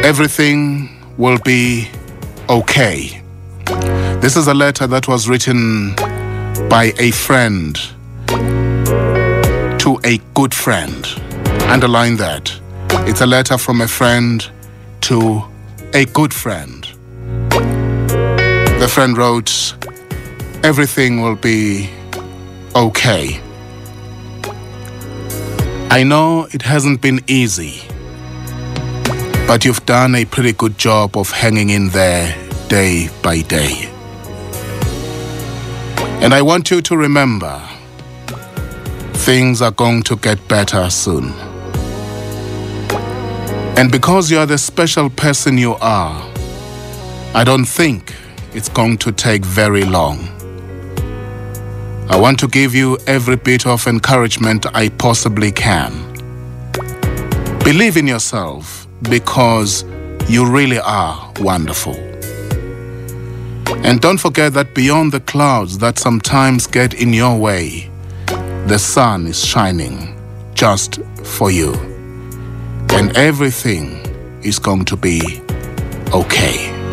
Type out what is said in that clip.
Everything will be okay. This is a letter that was written by a friend to a good friend. Underline that. It's a letter from a friend to a good friend. The friend wrote, "Everything will be okay. I know it hasn't been easy, but you've done a pretty good job of hanging in there day by day. And I want you to remember, things are going to get better soon. And because you are the special person you are, I don't think it's going to take very long. I want to give you every bit of encouragement I possibly can. Believe in yourself because you really are wonderful. And don't forget that beyond the clouds that sometimes get in your way, the sun is shining just for you. And everything is going to be okay."